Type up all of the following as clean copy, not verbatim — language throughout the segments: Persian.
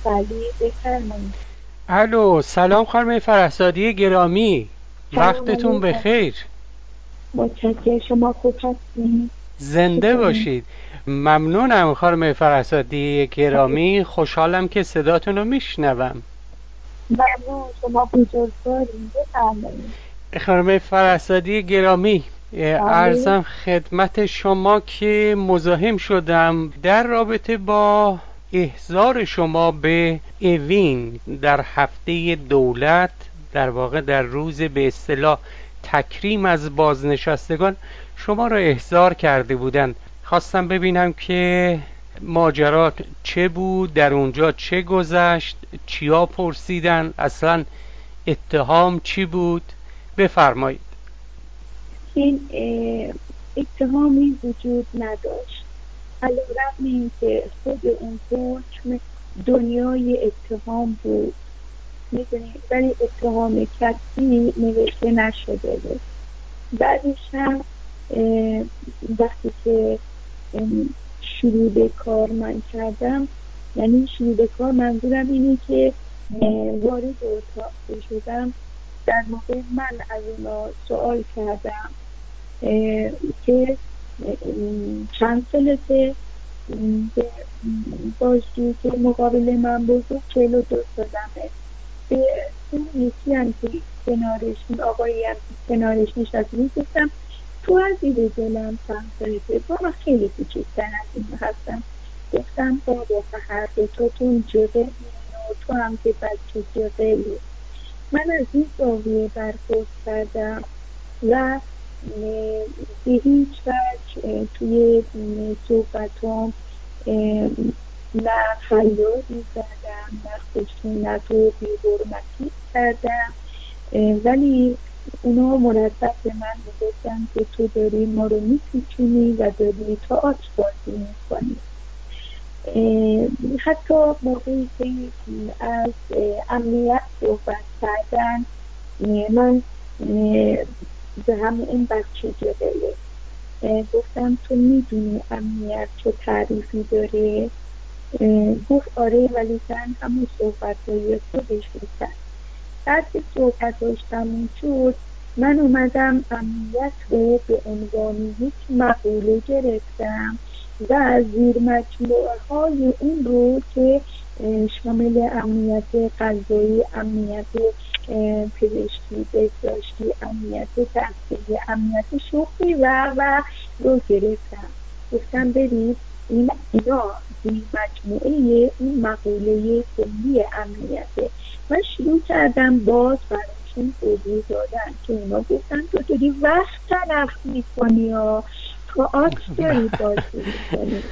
بله بفرمایید. الو، سلام خانم فرهزادی گرامی، سلام وقتتون علیکم. بخیر. متشکرم. شما خوب هستین؟ زنده چطورین؟ باشید. ممنونم خانم فرهزادی گرامی، خوشحالم که صداتون رو میشنوم. ممنون. شما بزرگوارین. بفرمایید. خانم فرهزادی گرامی، بله. عرضم خدمت شما که مزاحم شدم در رابطه با احضار شما به اوین در هفته دولت، در واقع در روز به اصطلاح تکریم از بازنشستگان شما را احضار کرده بودند. خواستم ببینم که ماجرات چه بود، در اونجا چه گذشت، چیا پرسیدن، اصلا اتهام چی بود. بفرمایید. این اتهامی وجود نداشت، علیرغم اینکه خود اون حکم دنیای اتهام بود، میدونید، ولی اتهام کسی نوشته نشده بود. بعدش هم وقتی که شروع به کار من کردم، یعنی شروع به کار منظورم اینه که وارد اتاق شدم، در موقع من از اونا سوال کردم که چند سالته، به باشی که مقابل من بزرگ 42 سالمه. به اون یکی هم که کنارش، آقایی هم که کنارش نشسته، گفتم تو عزیز دلم چند سالته؟ بابا خیلی کوچکتر از این هستم. گفتم بابا هر دو تاتون جقه و تو هم که بچه جقه. من از این زاویه برخورد کردم و به هیچ وجه توی صحبتام نه فریادی زدم، نه خشونت و بی‌حرمتی کردم، ولی اونا مرتب به من میگفتن که تو داری ما رو میپیچونی و داری تئاتر بازی میکنی. حتی موقعی که از امنیت صحبت کردن، من به همه این بچه جبله گفتم تو میدونی امنیت چه تعریفی داره؟ گفت آره، ولی زن همون صحبت های خودش میکرد. بعد که صحبتاش تموم شد، من اومدم امنیت رو به عنوان یک مقوله گرفتم و زیر مجموعه های اون رو که شامل امنیت غذایی، امنیت پزشکی، بهداشتی، امنیت تحصیلی، امنیت شغلی و رو گرفتم. گفتم برید اینا زیر مجموعه اون مقوله کلی امنیته. من شروع کردم باز براشون توضیح دادن که اونا گفتن تو داری وقت تلف میکنی یا تئاتر داری بازی میکنی.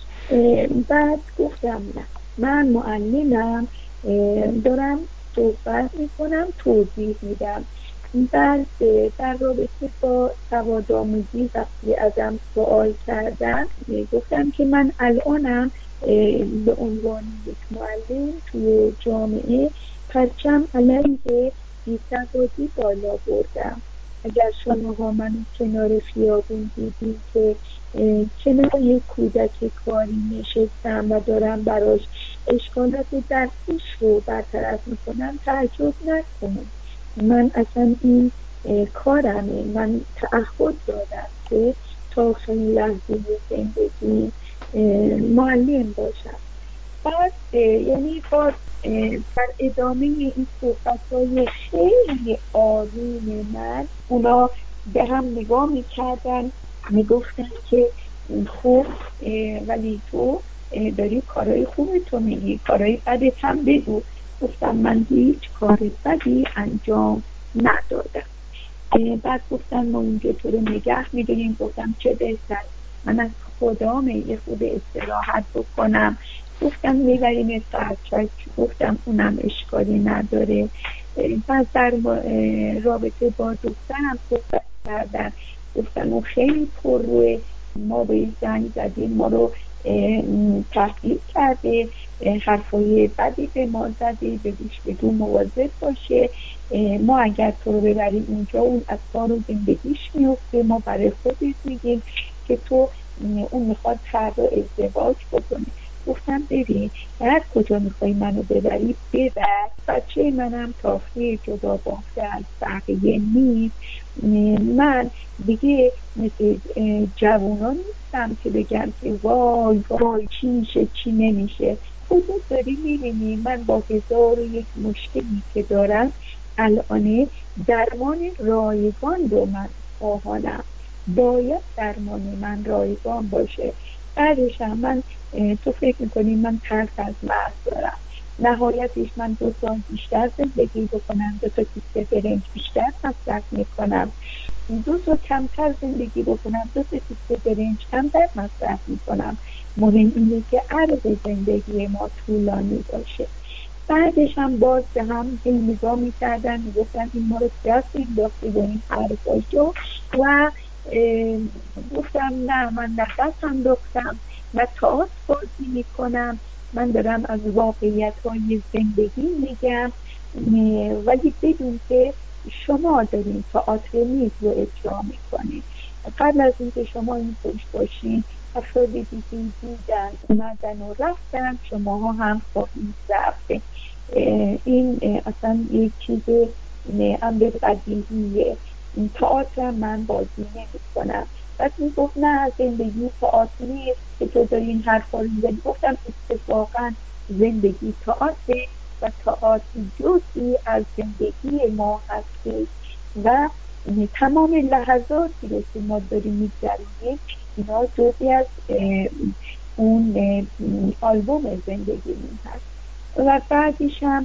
بعد گفتم نه، من معلمم، دارم صحبت میکنم، توضیح میدم. بعد در رابطه با سوادآموزی وقتی ازم سوال کردن، گفتم که من الانم به عنوان یک معلم توی جامعه پرچم علیه بی‌سوادی بالا بردم. اگر شماها منو کنار خیابون دیدین که کنار یک کودک کاری نشستم و دارم براش اشکالات درسیش رو برطرف میکنم، تعجب نکنم. من اصلا این کارمه. من تعهد دادم که تا آخرین لحظه زندگی معلم باشم. بعد یعنی باز در ادامه این صحبت‌های خیلی آروم من، اونا به هم نگاه میکردن، میگفتن که خوب، ولی تو داری کارهای خوب تو میگی، کارهای بدت هم بگو. گفتم من هیچ کار بدی انجام ندادم. بعد گفتن ما اونجا تو رو نگه میدونیم. گفتم چه بهتر، من از خدام یه خود استراحت بکنم. گفتم میبریم سرچک. گفتم اونم اشکالی نداره. بعد در رابطه با دخترم صحبت کردن. گفتن اون خیلی پر روی ما، به زنگ زدیم، ما رو تهدید کرده، حرفای بدی به ما زده، بگو مواظب باشه، ما اگر تو رو ببریم اونجا اون از کار و زندگیش میفته، ما برای خودت میگیم که تو اون میخواد فردا ازدواج بکنه. گفتم ببین هر کجا میخوای منو ببری ببر، بچه منم تافته جدا بافته از بقیه نیست. من دیگه مثل جوونا نیستم که بگم که وای وای چی میشه چی نمیشه. خودت داری میبینی من با 1001 مشکلی که دارم الان درمان رایگان رو من خواهانم، باید درمان من رایگان باشه. بعدش هم من تو فکر میکنی من ترس از مرگ دارم، نهایتش من 2 سال بیشتر زندگی بکنم، 2 تا کیسه برنج بیشتر مصرف میکنم، 2 سال کمتر زندگی بکنم، 2 تا کیسه برنج کمتر مصرف میکنم. مهم اینه که عرض زندگی ما طولانی باشه. بعدش هم باز به هم نگاه میکردن میگفتن این ما رو دست انداختی به این حرفاشو و گفتم نه من نفس انداختم و تئاتر بازی میکنم، من دارم از واقعیت های زندگی میگم، ولی بدون که شما دارین تئاتر میز رو اجرا میکنین. قبل از اینکه شما این پشت باشین افراد دیگه بودن اومدن و رفتن، شما هم خواهید رفت. این اصلا یک چیز امر بدیهیه. تئاتر من بازی نمی کنم. بعد می گفت نه زندگی تئاتر نیست که تو داری این حرفا رو میزنی. گفتم اتفاقا زندگی تئاتر و تئاتر جزئی از زندگی ما هست و تمام لحظاتی رو که ما داریم میگذرونیم اینا جزئی از اون آلبوم زندگی هست. و بعدش هم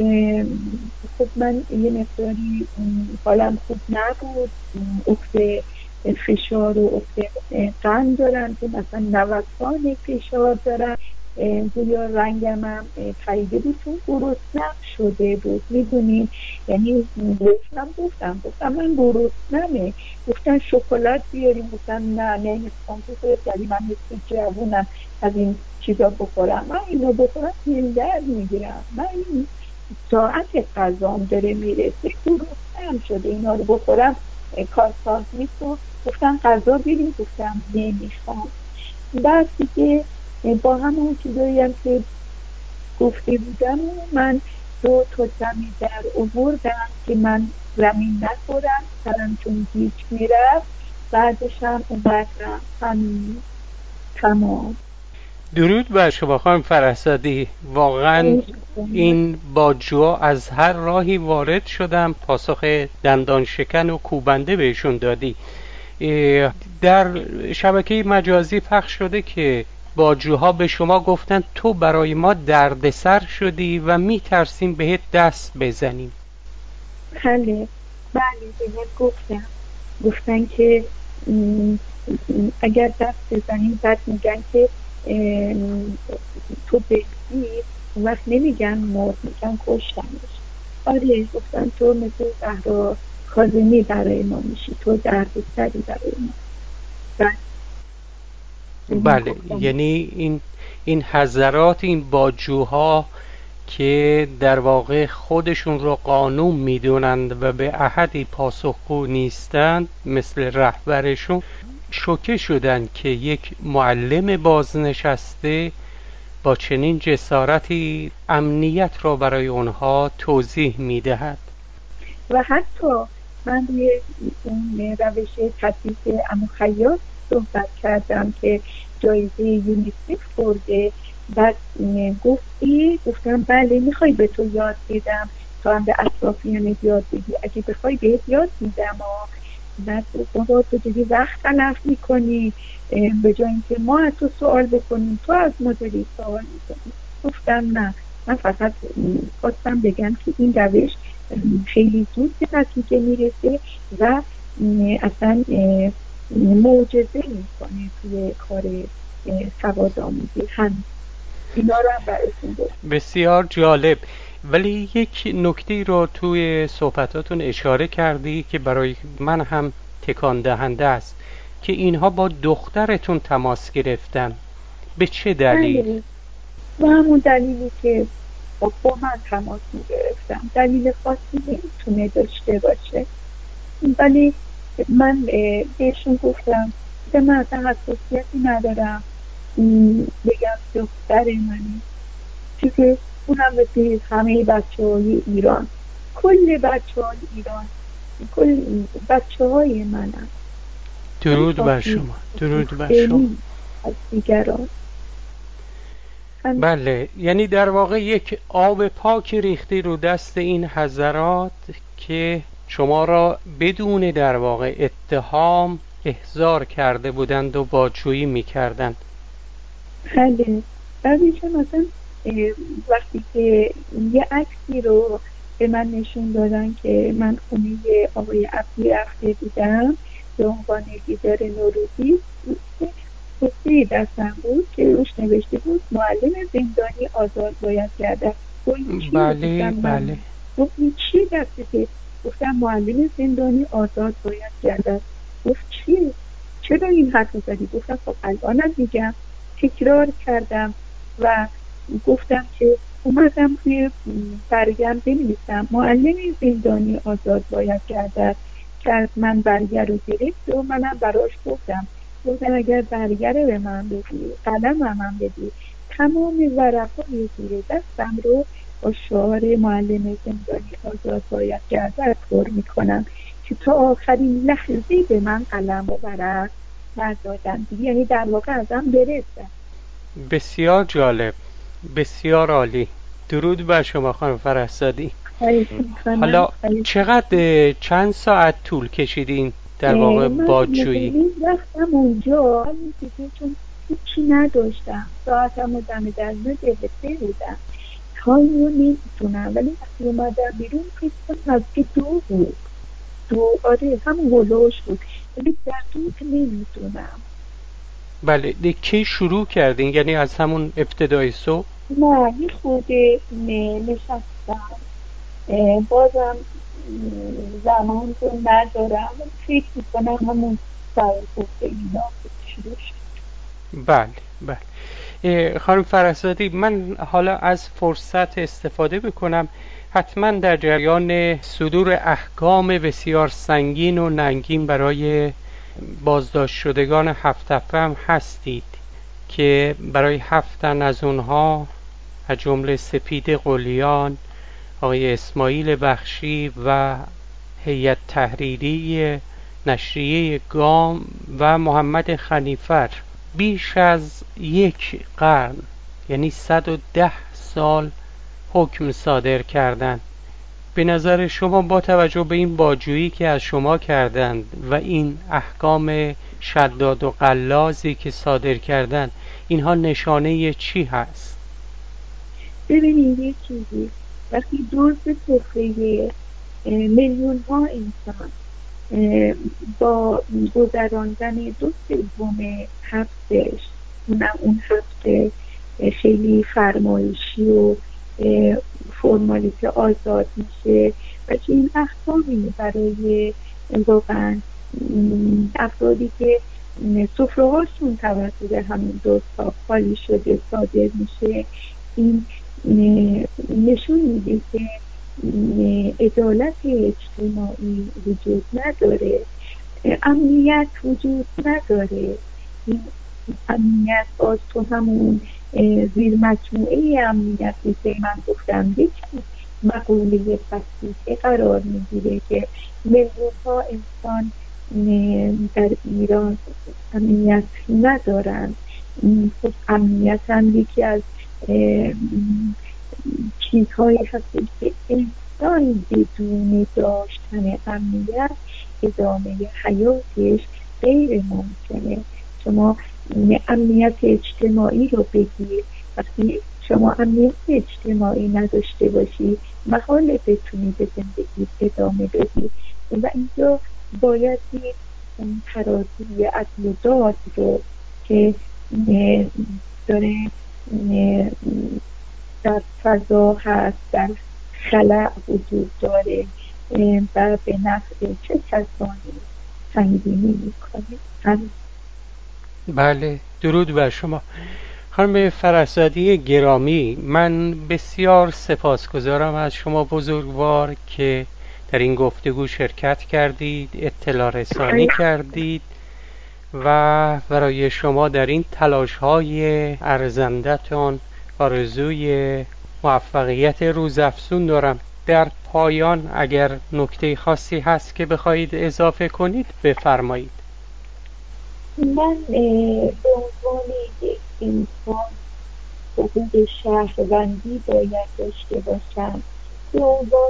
خب من یه مقداری حالم خوب نبود، افت فشار و افت قند دارم که مثلا نوسان فشار دارم، گویا رنگم هم پریده بود چون گرسنم شده بود. میدونی یعنی گفتم من گرسنمه، گفتن شکلات بیاریم، گفتم نه نمیخوام، یعنی من مثل جوونم از این چیزا بخورم، من اینو بخورم دل درد میگیرم، من این ساعت غذام داره میرسه گرسنه‌ام شده اینا رو بخورم کارساز نیست و گفتن غذا بیاریم، گفتم نمیخوام. بعد دیگه با همون چیزایی هم که گفته بودم من 2 تا زمین در آوردم که من زمین نخورم سرم چون گیج میرفت. بعدش هم اومدم همین تمام. درود بر شما خانم فرهزادی. واقعا این باجوها از هر راهی وارد شدم، پاسخ دندان شکن و کوبنده بهشون دادی. در شبکه مجازی پخش شده که باجوها به شما گفتن تو برای ما دردسر شدی و میترسیم بهت دست بزنیم. بله بهت گفتن که اگر دست بزنیم بعد میگن که تو بگی وقت نمیگن مرد، میگن کشتنش. آره گفتن تو مثل زهرا کاظمی برای ما میشی، تو دردسری برای ما. بله یعنی این حضرات، این باجوها که در واقع خودشون رو قانون میدونند و به احدی پاسخگو نیستند مثل رهبرشون، شوکه شدن که یک معلم بازنشسته با چنین جسارتی امنیت را برای اونها توضیح میدهد. و حتی من روی اون روش تدریس عمو خیاط صحبت کردم که جایزه یونیسف برده. بعد گفتم بله میخوای به تو یاد بدم تا هم به اطرافیانت یاد بدی، اگه بخوای بهت یاد میدم. بعد بابا تو دیگه وقت تلف میکنی، به جای اینکه ما از تو سوال بکنیم تو از ما داری سوال میکنی. گفتم نه، من فقط خواستم بگم که این روش خیلی زود به نتیجه میرسه و اصلا معجزه میکنه توی کار سوادآموزی. هم اینا رو هم براتون گفتم. بسیار جالب. ولی یک نکته رو توی صحبتاتون اشاره کردی که برای من هم تکان دهنده است که اینها با دخترتون تماس گرفتن. به چه دلیل؟ و همون دلیلی که با من تماس میگرفتم، دلیل خاصی نمیتونه داشته باشه، ولی من بهشون گفتم که من اصلا حساسیتی ندارم، بگم دختر منه، چیزه اونم مثل همه بچه های ایران، کل بچه های ایران، کل بچه های منم. درود بر شما، درود بر شما. خیلی از دیگران. بله، یعنی در واقع یک آب پاک ریختی رو دست این حضرات که شما را بدون در واقع اتهام احضار کرده بودند و بازجویی می‌کردند. بله، بعدش مثلا وقتی که یه عکسی رو به من نشون دادن که من خونه آقای عبدی رفته بودم به عنوان دیدار نوروزی، پسته دستم بود که روش نوشته بود معلم زندانی آزاد باید گردد. بله بله. گفت این چیه دسته؟ گفتم معلم زندانی آزاد باید گردد. گفت چیه؟ چرا این حرف زدی؟ گفتم خب الانم میگم. تکرار کردم و گفتم که اومدم توی برگم بنویسم معلم زندانی آزاد باید گردد که من برگر رو گرفت و منم براش گفتم اگر برگر رو به من بدی، قلم هم بدی، تمام ورقای زیر دستم رو با شعار معلم زندانی آزاد باید گردد پر میکنم که تا آخرین لحظه به من قلم و ورق ندادن، یعنی در واقع ازم برسن. بسیار جالب، بسیار عالی. درود بر شما خانم فرهزادی. حالا چند ساعت طول کشیدین در واقع بازجویی؟ من رفتم اونجا چون هیچی نداشتم، ساعتم رو دم دلمه گرفته بودم، تایم رو نمیتونم، ولی وقتی اومدم بیرون فکرم از که 2 بود، 2 آره همون هلوش بود، ولی دقیق نمیتونم. بله، کی شروع کردین؟ یعنی از همون ابتدای صبح؟ نه، یه خود نشستم، بازم زمان رو ندارم، فکر میکنم همون سر گفته اینا شروع شد. بله بله. خانم فرهزادی، من حالا از فرصت استفاده بکنم. حتما در جریان صدور احکام بسیار سنگین و ننگین برای بازداشت شدگان 7 هم هستید که برای 7 تن از اونها از جمله سپید قلیان، آقای اسماعیل بخشی و هیئت تحریری نشریه گام و محمد خنیفر بیش از 1 قرن، یعنی 110 سال حکم صادر کردند. به نظر شما با توجه به این بازجویی که از شما کردند و این احکام شداد و غلاظی که صادر کردند، اینها نشانه چی هست؟ ببینید یه چیزی، وقتی دزد سفره میلیون ها انسان با گذراندن 2/3 هفتش، اون هفته خیلی فرمایشی و فرمالیته آزاد میشه و که این احکامی برای واقعا افرادی که سفره هاشون توسط همین دزدها خالی شده صادر میشه، این نشون میده که عدالت اجتماعی وجود نداره، امنیت وجود نداره. این امنیت باز تو همون زیر مجموعه امنیتی که من گفتم یک مقوله بسیطه قرار میگیره که میلیون ها انسان در ایران امنیت ندارن. خب امنیت هم یکی از چیزهایی هست که انسان بدون داشتن امنیت ادامه حیاتش غیر ممکنه. شما امنیت اجتماعی رو بگیر، وقتی شما امنیت اجتماعی نداشته باشی محاله بتونی به زندگی ادامه بدی و اینجا باید اون ترازوی عدل و داد رو که داره در فضا هست، در خلأ وجود داره و به نفع چه کسانی سنگینی میکنه. بله، درود بر شما خانم فرهزادی گرامی. من بسیار سپاسگزارم از شما بزرگوار که در این گفتگو شرکت کردید، اطلاع رسانی کردید و برای شما در این تلاش های ارزندتان آرزوی موفقیت روزافزون دارم. در پایان اگر نکته خاصی هست که بخواهید اضافه کنید بفرمایید. من به عنوان یک انسان حقوق شهروندی باید داشته باشم، به عنوان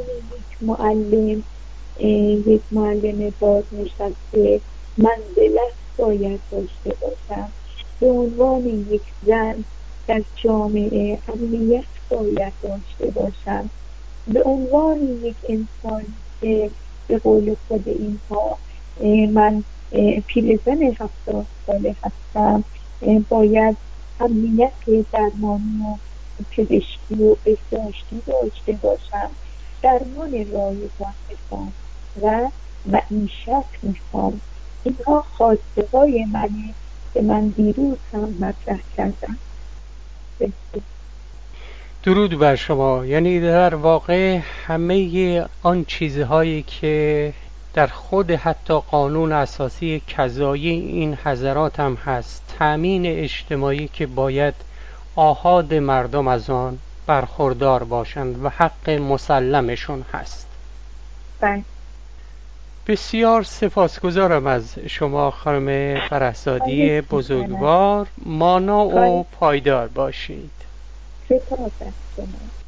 یک معلم بازنشسته منزلت باید داشته باشم، به عنوان یک زن در جامعه امنیت باید داشته باشم، به عنوان یک انسان که به قول خود اینها من پیرزن 70 ساله هستم، باید امنیت درمانی و پزشکی و بهداشتی داشته باشم، درمان رایگان میخوام و معیشت میخوام. اینها خواسته های منه که من دیروز هم مطرح کردم. درود بر شما. یعنی در واقع همه آن چیزهایی که در خود حتی قانون اساسی قضایی این حضرات هم هست، تأمین اجتماعی که باید آحاد مردم از آن برخوردار باشند و حق مسلمشون هست. بسیار سپاسگزارم از شما خانم فرهزادی بزرگوار. مانا و پایدار باشید. سپاس از شما.